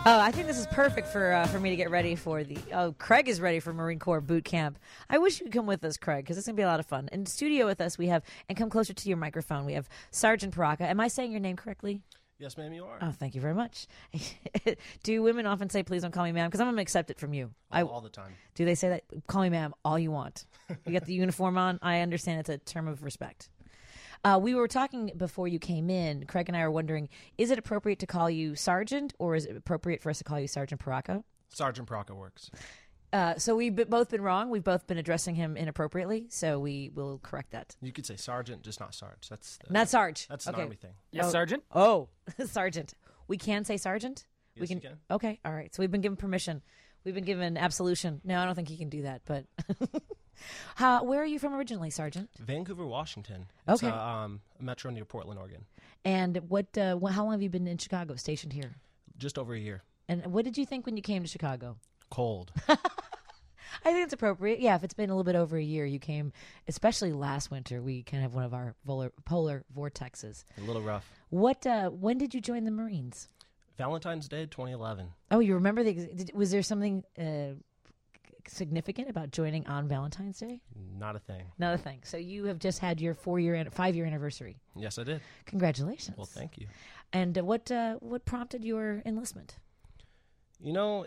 I think this is perfect for me to get ready for the. Oh, Craig is ready for Marine Corps boot camp. I wish you could come with us, Craig, because it's gonna be a lot of fun. In studio with us, we have, and come closer to your microphone. We have Sergeant Paraka. Am I saying your name correctly? Yes, ma'am, you are. Oh, thank you very much. Do women often say, "Please don't call me ma'am"? Because I'm gonna accept it from you. All the time. Do they say that? Call me ma'am all you want. You got the uniform on. I understand it's a term of respect. We were talking before you came in. Craig and I are wondering, is it appropriate to call you Sergeant, or is it appropriate for us to call you Sergeant Paraka? Sergeant Paraka works. So we've both been wrong. We've both been addressing him inappropriately, so we will correct that. You could say Sergeant, just not Sarge. Not Sarge. That's an okay. Army thing. Yes, Sergeant? Oh, Sergeant. We can say Sergeant? Yes, you can. Okay, all right. So we've been given permission. We've been given absolution. No, I don't think he can do that, but... where are you from originally, Sergeant? Vancouver, Washington. It's Okay. a metro near Portland, Oregon. And how long have you been in Chicago, stationed here? Just over a year. And what did you think when you came to Chicago? Cold. I think it's appropriate. Yeah, if it's been a little bit over a year, you came, especially last winter. We kind of have one of our polar vortexes. A little rough. When did you join the Marines? Valentine's Day, 2011. Oh, you remember was there something significant about joining on Valentine's Day? Not a thing. Not a thing. So you have just had your 5-year anniversary. Yes, I did. Congratulations. Well, thank you. And what prompted your enlistment? You know,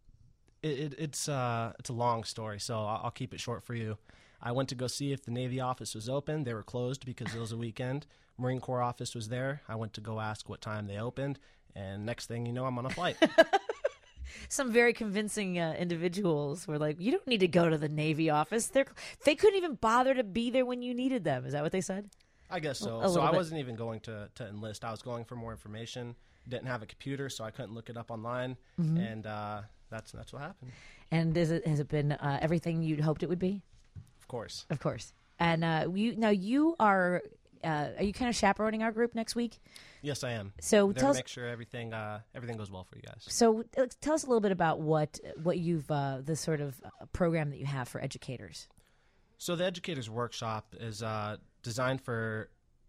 it's a long story, so I'll keep it short for you. I went to go see if the Navy office was open. They were closed because it was a weekend. Marine Corps office was there. I went to go ask what time they opened, and next thing you know, I'm on a flight. Some very convincing individuals were like, "You don't need to go to the Navy office. They couldn't even bother to be there when you needed them." Is that what they said? I guess so. A So I bit. wasn't even going to enlist. I was going for more information. Didn't have a computer, so I couldn't look it up online, and that's what happened. And has it been everything you'd hoped it would be? Of course. Of course. And you are you kind of chaperoning our group next week? Yes, I am. So There tell to us. make sure everything goes well for you guys. So tell us a little bit about what you've the sort of program that you have for educators. So the Educators Workshop is designed for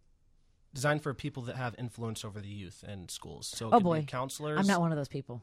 people that have influence over the youth in schools. So it Oh could boy, be counselors. I'm not one of those people.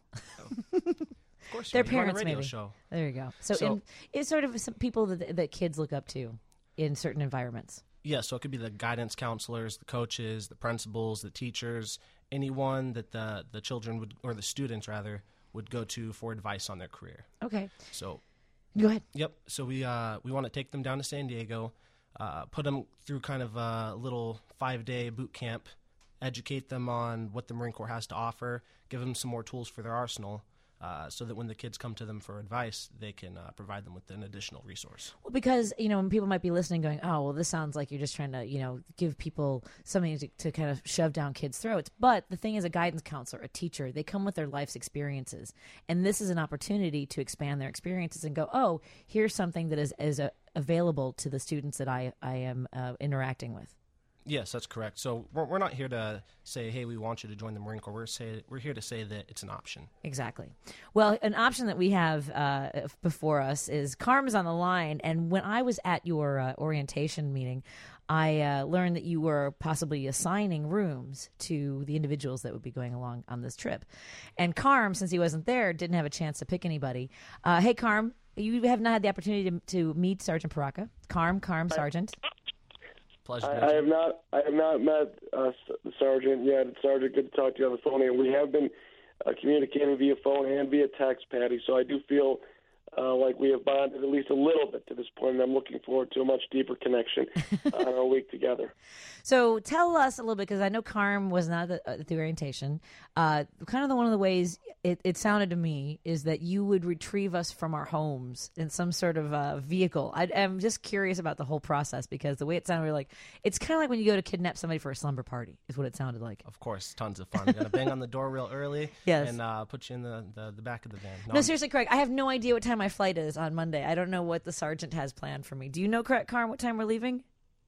Of course, Their you run parents, a radio maybe. show. There you go. So, So- it's sort of some people that kids look up to in certain environments. Yeah, so it could be the guidance counselors, the coaches, the principals, the teachers, anyone that the children would, or the students rather, would go to for advice on their career. Okay, So, go ahead. yep. So we want to take them down to San Diego, put them through kind of a little 5-day boot camp, educate them on what the Marine Corps has to offer, give them some more tools for their arsenal, so that when the kids come to them for advice, they can provide them with an additional resource. Well, because when people might be listening, going, "Oh, well, this sounds like you're just trying to give people something to kind of shove down kids' throats." But the thing is, a guidance counselor, a teacher, they come with their life's experiences, and this is an opportunity to expand their experiences and go, "Oh, here's something that is available to the students that I am interacting with." Yes, that's correct. So we're not here to say, hey, we want you to join the Marine Corps. We're here to say that it's an option. Exactly. Well, an option that we have before us is Carm's on the line. And when I was at your orientation meeting, I learned that you were possibly assigning rooms to the individuals that would be going along on this trip. And Carm, since he wasn't there, didn't have a chance to pick anybody. Hey, Carm, you have not had the opportunity to meet Sergeant Paraka. Carm, Sergeant. Pleasure. I have not met the sergeant yet. Sergeant, good to talk to you on the phone. And we have been communicating via phone and via text, Patty. So I do feel like we have bonded at least a little bit to this point, and I'm looking forward to a much deeper connection on our week together. So tell us a little bit, because I know Carm was not at the orientation. Kind of one of the ways it sounded to me is that you would retrieve us from our homes in some sort of vehicle. I'm just curious about the whole process, because the way it sounded, we were like, it's kind of like when you go to kidnap somebody for a slumber party, is what it sounded like. Of course, tons of fun. We're going to bang on the door real early Yes. and put you in the back of the van. No, seriously, Craig, I have no idea what time my flight is on Monday. I don't know what the sergeant has planned for me. Do you know, Carm, what time we're leaving?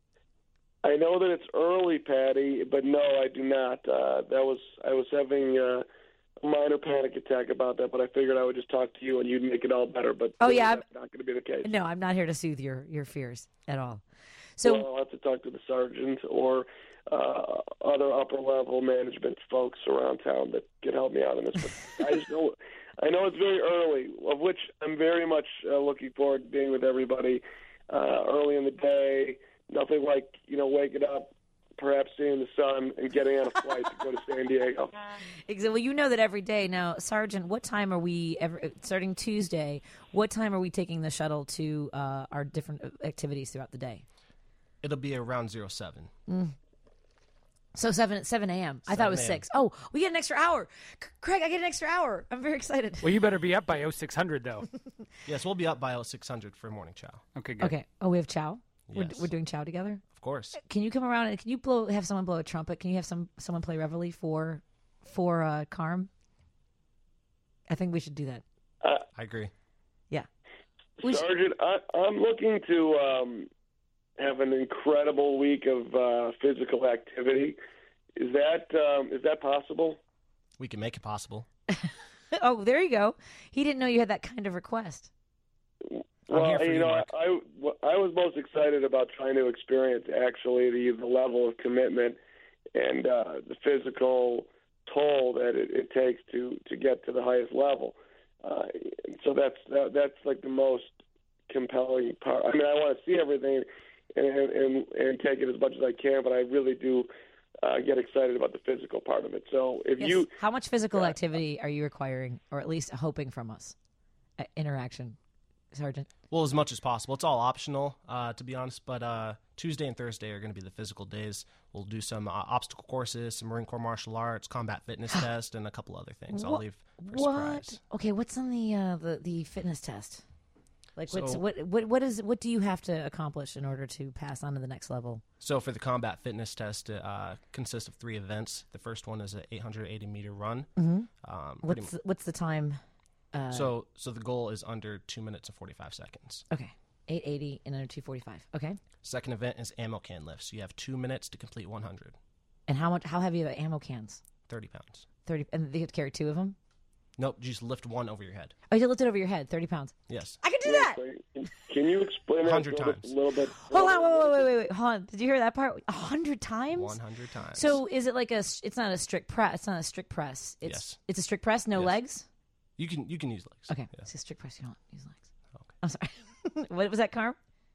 I know that it's early, Patty, but no, I do not. I was having a minor panic attack about that, but I figured I would just talk to you and you'd make it all better. But Oh, yeah, that's not going to be the case. No, I'm not here to soothe your fears at all. So well, I'll have to talk to the sergeant or other upper-level management folks around town that could help me out in this. But I know it's very early, of which I'm very much looking forward to being with everybody early in the day. Nothing like, waking up, perhaps seeing the sun, and getting on a flight to go to San Diego. Exactly. Well, you know that every day. Now, Sergeant, what time are we, starting Tuesday, what time are we taking the shuttle to our different activities throughout the day? It'll be around 07. So 7 a.m. I thought it was 6. Oh, we get an extra hour. Craig, I get an extra hour. I'm very excited. Well, you better be up by 0600, though. Yes, we'll be up by 0600 for morning chow. Okay, good. Okay. Oh, we have chow? Yes. We're doing chow together? Of course. Can you come around and can you have someone blow a trumpet? Can you have someone play Reveille for Carm? I think we should do that. I agree. Yeah. Sergeant, I'm looking to have an incredible week of physical activity. Is that possible? We can make it possible. Oh, there you go. He didn't know you had that kind of request. Well, I'm here for you, Mark. I was most excited about trying to experience actually the level of commitment and the physical toll that it takes to get to the highest level. So that's like the most compelling part. I mean, I want to see everything and take it as much as I can, but I really do get excited about the physical part of it. So if how much physical activity are you requiring, or at least hoping from us? Interaction, Sergeant. Well, as much as possible. It's all optional, to be honest, but Tuesday and Thursday are going to be the physical days. We'll do some obstacle courses, some Marine Corps martial arts, combat fitness test, and a couple other things. I'll leave for surprise. Okay, what's on the fitness test? Like, So- what do you have to accomplish in order to pass on to the next level? So for the combat fitness test, it consists of 3 events. The first one is an 880-meter run. Mm-hmm. What's the time? So the goal is under 2 minutes and 45 seconds. Okay, 880 and under 245. Okay. Second event is ammo can lifts. You have 2 minutes to complete 100. And how heavy are the ammo cans? 30 pounds. 30, and you have to carry 2 of them. Nope, just lift 1 over your head. Oh, you lift it over your head, 30 pounds. Yes. I can do that. Can you explain that 100 sort of times. a little bit? Hold on, wait. Hold on. Did you hear that part? 100 times? 100 times. So is it like it's not a strict press? It's not a strict press. Yes. It's a strict press, no Yes. legs? You can use legs. Okay. Yeah. It's a strict press, you don't use legs. Okay. I'm sorry. What was that, Carm?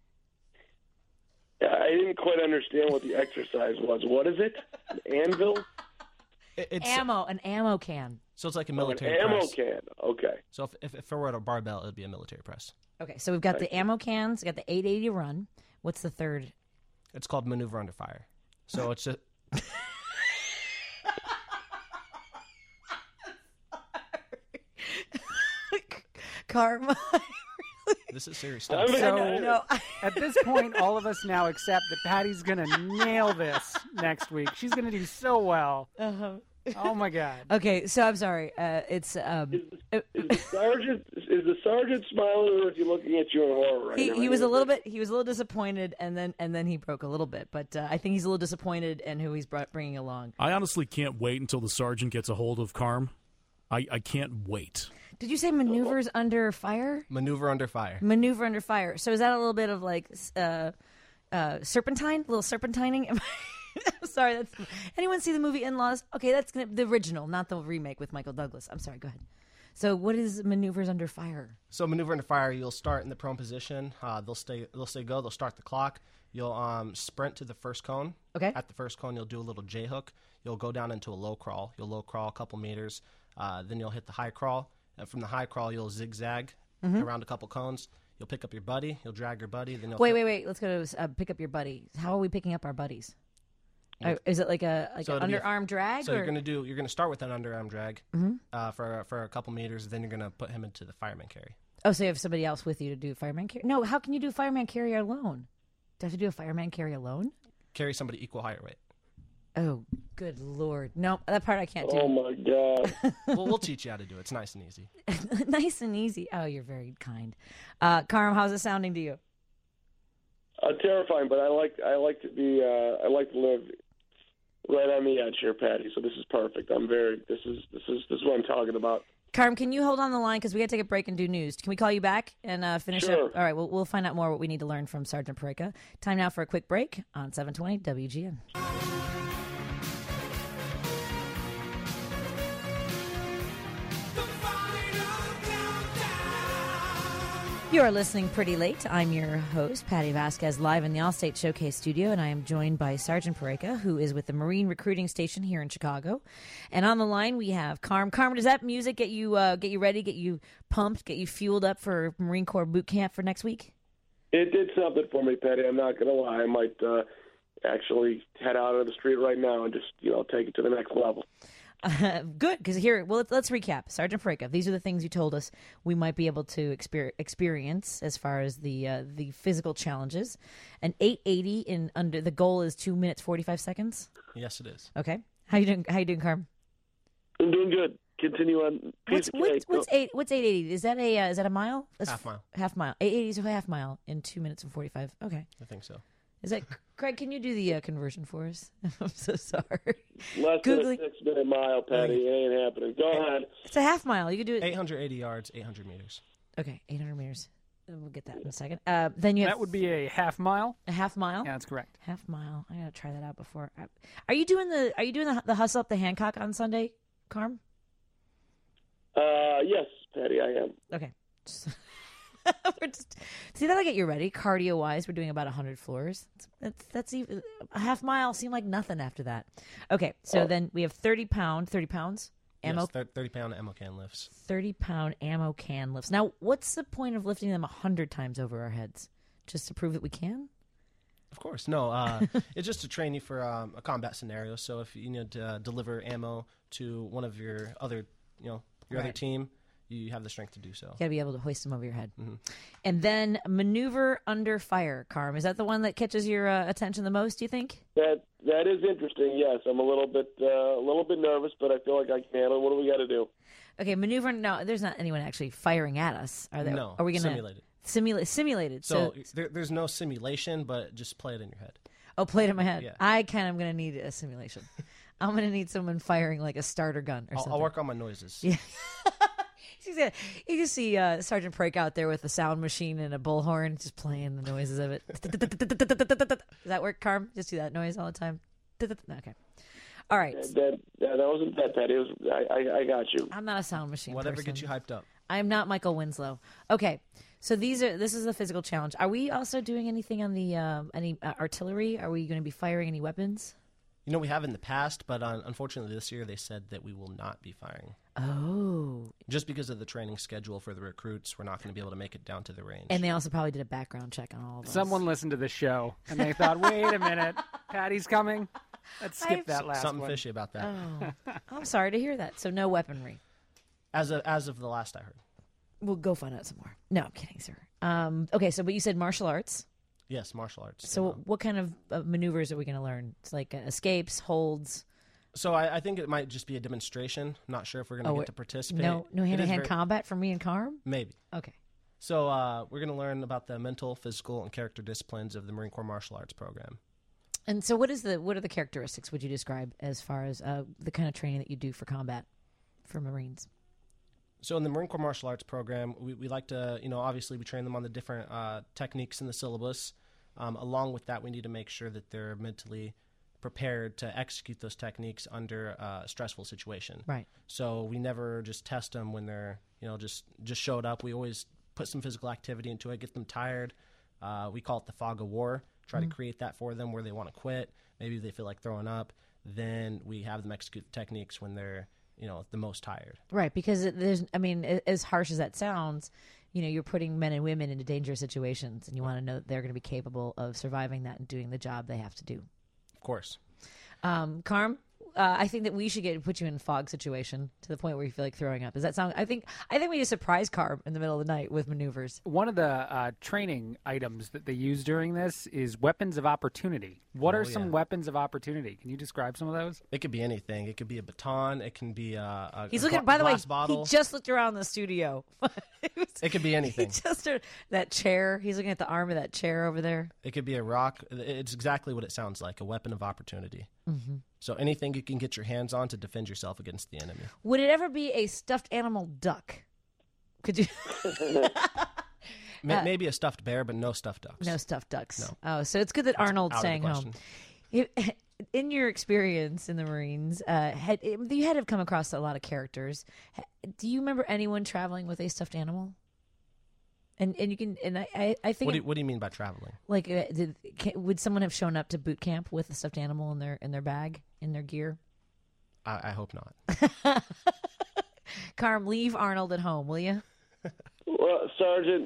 I didn't quite understand what the exercise was. What is it? An anvil? It's An ammo can. So it's like a An military ammo press. can. Okay. So if it were at a barbell, it would be a military press. Okay, so we've got the ammo cans, we got the 880 run. What's the third? It's called maneuver under fire. So it's just Carm. this is serious stuff. So at this point, all of us now accept that Patty's going to nail this next week. She's going to do so well. Oh, my God. Okay, so I'm sorry. It's Is the sergeant smiling, or is he looking at you in horror right now? he was a little disappointed, and then he broke a little bit. But I think he's a little disappointed in who he's bringing along. I honestly can't wait until the sergeant gets a hold of Carm. I can't wait. Did you say maneuvers under fire? Maneuver under fire. Maneuver under fire. So is that a little bit of like serpentine? A little serpentining? I'm sorry. Anyone see the movie In-Laws? Okay, that's the original, not the remake with Michael Douglas. I'm sorry. Go ahead. So what is maneuvers under fire? So maneuver under fire, you'll start in the prone position. They'll say go. They'll start the clock. You'll sprint to the first cone. Okay. At the first cone, you'll do a little J hook. You'll go down into a low crawl. You'll low crawl a couple meters. Then you'll hit the high crawl. And from the high crawl, you'll zigzag around a couple cones. You'll pick up your buddy. You'll drag your buddy. Then you'll wait. Let's go to pick up your buddy. How are we picking up our buddies? Is it like an underarm drag? So you're gonna start with an underarm drag for a couple meters. Then you're gonna put him into the fireman carry. Oh, so you have somebody else with you to do fireman carry? No, how can you do fireman carry alone? Do I have to do a fireman carry alone? Carry somebody equal height or weight. Oh, good Lord. No, that part I can't do. Oh, my God. We'll teach you how to do it. It's nice and easy. Nice and easy. Oh, you're very kind. Carm, how's it sounding to you? Terrifying, but I like to live right on the edge here, Patty. So this is perfect. This is what I'm talking about. Carm, can you hold on the line because we got to take a break and do news? Can we call you back and finish Sure. up? All right, we'll find out more what we need to learn from Sergeant Pareka. Time now for a quick break on 720 WGN. You're listening Pretty Late. I'm your host, Patty Vasquez, live in the Allstate Showcase studio, and I am joined by Sergeant Pareka, who is with the Marine Recruiting Station here in Chicago. And on the line, we have Carm. Carm, does that music get you ready, get you pumped, get you fueled up for Marine Corps boot camp for next week? It did something for me, Patty. I'm not going to lie. I might actually head out on the street right now and just, take it to the next level. Good, because here, well, let's recap. Sergeant Pareka, these are the things you told us we might be able to experience as far as the physical challenges. An 880 in under the goal is 2 minutes 45 seconds. Yes, it is. Okay, how you doing, Carm? I'm doing good. Continue on. What's 880? Is that a mile? That's Half mile. Half mile. 880 is a half mile in 2 minutes and 45. Okay, I think so. is that Craig? Can you do the conversion for us? I'm so sorry. Less Googling. than a 6-minute mile, Patty. It ain't happening. Go ahead. It's a half mile. You can do it. 880 yards, 800 meters. Okay, 800 meters. We'll get that in a second. Then you have That would be a half mile. a half mile. Yeah, that's correct. Half mile. I gotta try that out before. Are you doing the hustle up the Hancock on Sunday, Carm? Yes, Patty, I am. Okay. See, that'll get you ready. Cardio wise, we're doing about 100 floors. That's even a half mile seemed like nothing after that. Okay, so then we have 30 pounds ammo. Yes, 30-pound ammo can lifts. 30-pound ammo can lifts. Now, what's the point of lifting them 100 times over our heads? Just to prove that we can? Of course. No, it's just to train you for a combat scenario. So if you need to deliver ammo to one of your other, your other Right. team, you have the strength to do so. You got to be able to hoist them over your head. Mm-hmm. And then maneuver under fire, Carm. Is that the one that catches your attention the most, do you think? That is interesting. Yes, I'm a little bit nervous, but I feel like I can handle it. What do we got to do? Okay, maneuver. No, there's not anyone actually firing at us. Are there? No, Are we gonna simulated. Simulated. So there's no simulation, but just play it in your head. Oh, play it in my head. Yeah. I kind of am going to need a simulation. I'm going to need someone firing like a starter gun or something. I'll work on my noises. Yeah. You can see Sergeant Pareka out there with a sound machine and a bullhorn, just playing the noises of it. Does that work, Carm? Just do that noise all the time. Okay. All right. That wasn't that, Patty. I got you. I'm not a sound machine. Whatever person. gets you hyped up. I'm not Michael Winslow. Okay. So this is a physical challenge. Are we also doing anything on the any artillery? Are we going to be firing any weapons? We have in the past, but unfortunately this year they said that we will not be firing. Oh. Just because of the training schedule for the recruits, we're not going to be able to make it down to the range. And they also probably did a background check on all of us. Someone listened to the show and they thought, wait a minute, Patty's coming. Let's skip that last Something one. fishy about that. Oh. I'm sorry to hear that. So no weaponry. As of the last I heard. We'll go find out some more. No, I'm kidding, sir. Okay, but you said martial arts. Yes, martial arts. So what kind of maneuvers are we going to learn? It's like escapes, holds. So I think it might just be a demonstration. I'm not sure if we're going to get to participate. No It is hand-to-hand combat for me and Carm? Maybe. Okay. So we're going to learn about the mental, physical, and character disciplines of the Marine Corps Martial Arts Program. And so what are the characteristics would you describe as far as the kind of training that you do for combat for Marines? So in the Marine Corps Martial Arts Program, we like to, obviously we train them on the different techniques in the syllabus. Along with that, we need to make sure that they're mentally prepared to execute those techniques under a stressful situation. Right. So we never just test them when they're, just showed up. We always put some physical activity into it, get them tired. We call it the fog of war. Try to create that for them where they want to quit. Maybe they feel like throwing up. Then we have them execute the techniques when they're, the most tired. Right, because as harsh as that sounds, you're putting men and women into dangerous situations, and you want to know that they're going to be capable of surviving that and doing the job they have to do. Of course. Carm, I think that we should put you in a fog situation to the point where you feel like throwing up. Does that sound? I think we just surprise Carm in the middle of the night with maneuvers. One of the training items that they use during this is weapons of opportunity. What are some weapons of opportunity? Can you describe some of those? It could be anything. It could be a baton. It can be a He's looking. By the way, bottle. he just looked around the studio. It could be anything. That chair. He's looking at the arm of that chair over there. It could be a rock. It's exactly what it sounds like, a weapon of opportunity. Mm-hmm. So anything you can get your hands on to defend yourself against the enemy. Would it ever be a stuffed animal duck? Could you? Maybe a stuffed bear, but no stuffed ducks. No stuffed ducks. No. Oh, so it's good that Arnold's Out of the staying home. question. In your experience in the Marines, you had to have come across a lot of characters. Do you remember anyone traveling with a stuffed animal? And you can, and I think What do you mean by traveling? like would someone have shown up to boot camp with a stuffed animal in their bag, in their gear? I hope not. Carm, leave Arnold at home, will you? Well, Sergeant,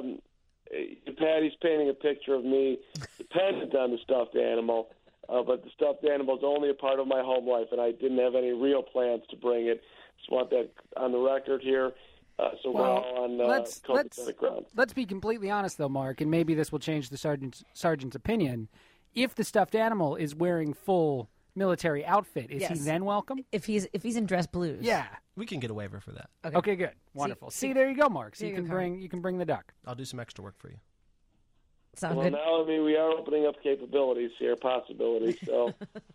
Patty's painting a picture of me dependent on the stuffed animal, but the stuffed animal is only a part of my home life, and I didn't have any real plans to bring it. Just want that on the record here. So we're all on copacetic ground. Let's be completely honest, though, Mark, and maybe this will change the sergeant's opinion. If the stuffed animal is wearing full military outfit, is he then welcome? If he's in dress blues, Yeah. We can get a waiver for that. Okay, good, wonderful. See, there you go, Mark. So you can bring the duck. I'll do some extra work for you. Sounds Well, good. now we are opening up capabilities here, possibilities. So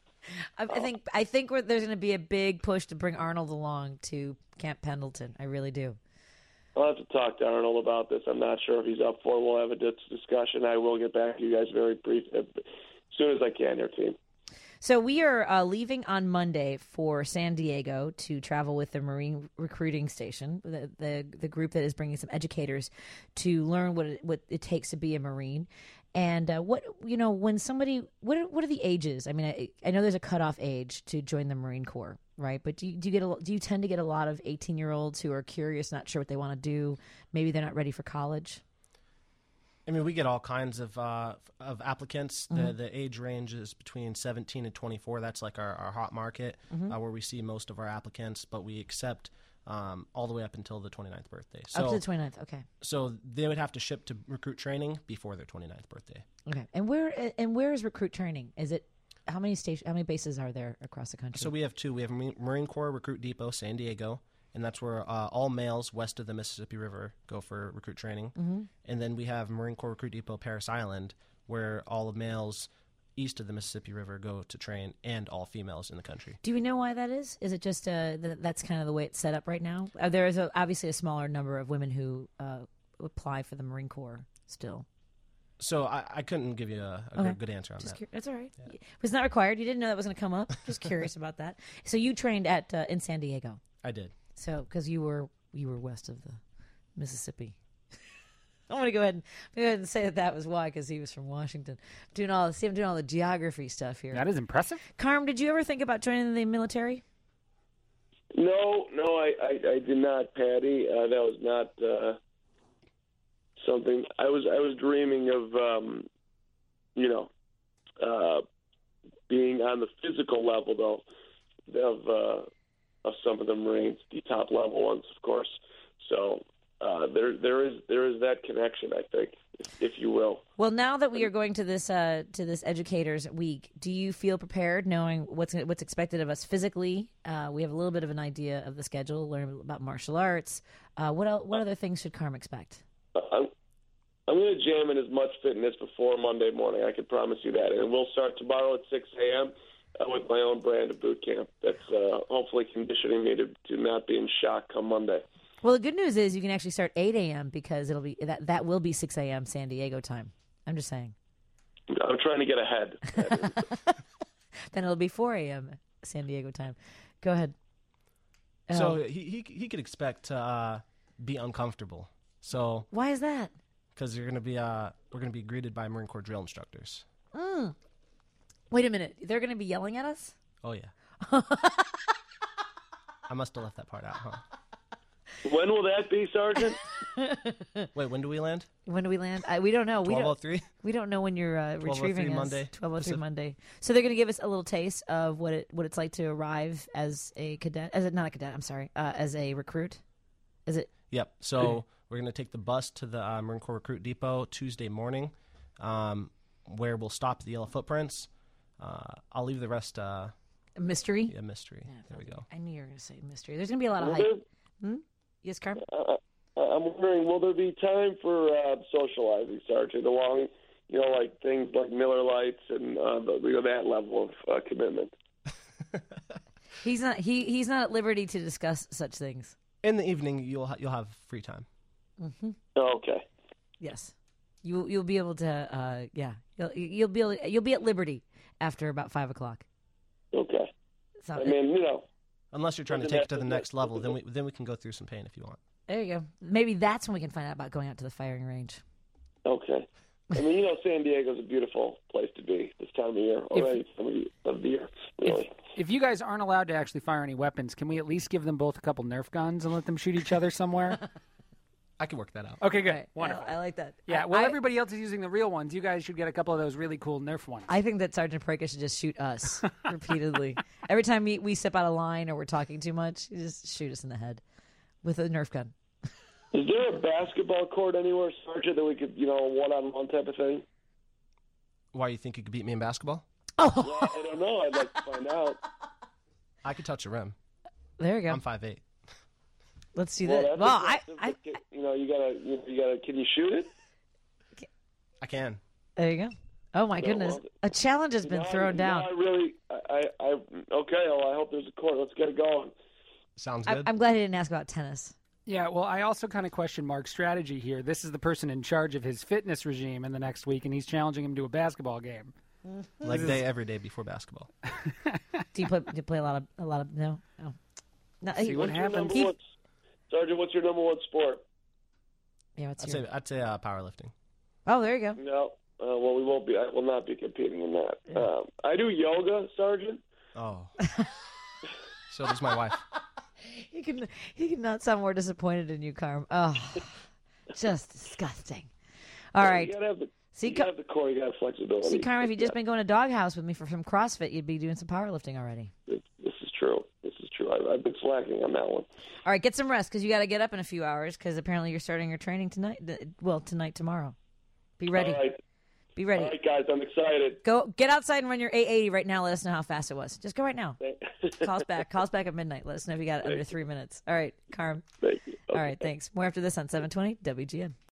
I think there's going to be a big push to bring Arnold along to Camp Pendleton. I really do. I'll have to talk to Arnold about this. I'm not sure if he's up for it. We'll have a discussion. I will get back to you guys very brief as soon as I can here, team. So we are leaving on Monday for San Diego to travel with the Marine Recruiting Station, the group that is bringing some educators to learn what it takes to be a Marine. And when somebody, what are the ages? I mean, I know there's a cutoff age to join the Marine Corps, right? But do you tend to get a lot of 18-year-olds who are curious, not sure what they want to do? Maybe they're not ready for college. I mean, we get all kinds of applicants. Mm-hmm. The age range is between 17 and 24. That's like our hot market, where we see most of our applicants. But we accept all the way up until the 29th birthday. So, up to the 29th, okay. So they would have to ship to recruit training before their 29th birthday. Okay. And where is recruit training? Is it how many bases are there across the country? So we have two. We have Marine Corps Recruit Depot, San Diego. And that's where all males west of the Mississippi River go for recruit training. Mm-hmm. And then we have Marine Corps Recruit Depot, Parris Island, where all the males east of the Mississippi River go to train, and all females in the country. Do we know why that is? Is it just that's kind of the way it's set up right now? There is obviously a smaller number of women who apply for the Marine Corps still. So I couldn't give you a good answer on that. That's all right. Yeah. It was not required. You didn't know that was going to come up. Just curious about that. So you trained in San Diego. I did. So, because you were west of the Mississippi, I'm going to go ahead and say that was why, because he was from Washington. I'm doing all the geography stuff here. That is impressive. Carm, did you ever think about joining the military? No, I did not, Patty. That was not something I was dreaming of. Being on the physical level, though, of some of the Marines, the top level ones, of course. So there is that connection, I think, if you will. Well, now that we are going to this Educators Week, do you feel prepared, knowing what's expected of us physically? We have a little bit of an idea of the schedule, learn about martial arts. What other things should Carm expect? I'm going to jam in as much fitness before Monday morning. I can promise you that, and we'll start tomorrow at 6 a.m. With my own brand of boot camp. That's hopefully conditioning me to not be in shock come Monday. Well, the good news is you can actually start 8 a.m. because it'll be that will be 6 a.m. San Diego time. I'm just saying. I'm trying to get ahead. Then it'll be 4 a.m. San Diego time. Go ahead. So he could expect to be uncomfortable. So why is that? Because we're going to be greeted by Marine Corps drill instructors. Wait a minute. They're going to be yelling at us? Oh, yeah. I must have left that part out, huh? When will that be, Sergeant? Wait, when do we land? When do we land? We don't know. 12:03? We don't know when you're retrieving us. Monday. 12:03 Monday. So they're going to give us a little taste of what it's like to arrive as a cadet. As a recruit. Is it? Yep. So we're going to take the bus to the Marine Corps Recruit Depot Tuesday morning, where we'll stop at the Yellow Footprints. I'll leave the rest mystery. Yeah, mystery. Yeah, there we go. I knew you were going to say mystery. There's going to be a lot of hype. Yes, Carm? I'm wondering, will there be time for socializing, Sergeant, along, like things like Miller Lights and that level of commitment? He's not at liberty to discuss such things. In the evening, you'll have free time. Mm-hmm. Okay. Yes, you'll be able to. You'll be at liberty after about 5 o'clock. Okay. Unless you're trying to take it to the next level, then we can go through some pain if you want. There you go. Maybe that's when we can find out about going out to the firing range. Okay. I mean, San Diego's a beautiful place to be this time of year. Already, time of the year, really. If you guys aren't allowed to actually fire any weapons, can we at least give them both a couple Nerf guns and let them shoot each other somewhere? I can work that out. Okay, good. Right. Wonderful. I like that. Yeah, well, everybody else is using the real ones. You guys should get a couple of those really cool Nerf ones. I think that Sergeant Parker should just shoot us repeatedly. Every time we step out of line or we're talking too much, you just shoot us in the head with a Nerf gun. Is there a basketball court anywhere, Sergeant, that we could, one-on-one type of thing? Why, you think you could beat me in basketball? Yeah, I don't know. I'd like to find out. I could touch a rim. There you go. I'm 5'8". Let's do Well, that. that's Well, impressive. You gotta. Can you shoot it? I can. there you go. Oh my goodness, well, a challenge has been thrown down. I really. Okay. Well, I hope there's a court. Let's get it going. Sounds good. I'm glad he didn't ask about tennis. Yeah, well, I also kind of question Mark's strategy here. This is the person in charge of his fitness regime in the next week, and he's challenging him to a basketball game. Leg day every day before basketball. Do you play a lot of no? Oh. No, See what happens. Sergeant, what's your number one sport? Yeah, what's I'd say powerlifting. Oh, there you go. No. Well, we won't be. I will not be competing in that. Yeah. I do yoga, Sergeant. Oh. So does my wife. He could not sound more disappointed in you, Carm. Oh, just disgusting. All right. You gotta have the core. You gotta have flexibility. See, Carm, if you'd just been going to Doghouse with me for some CrossFit, you'd be doing some powerlifting already. This is true. I've been slacking on that one. All right, get some rest because you got to get up in a few hours because apparently you're starting your training tonight. Well, tomorrow. Be ready. All right. Be ready. All right, guys. I'm excited. Go get outside and run your 880 right now. Let us know how fast it was. Just go right now. Call us back. Call us back at midnight. Let us know if you got it under 3 minutes. All right, Carm. Thank you. Okay. All right, thanks. More after this on 720 WGN.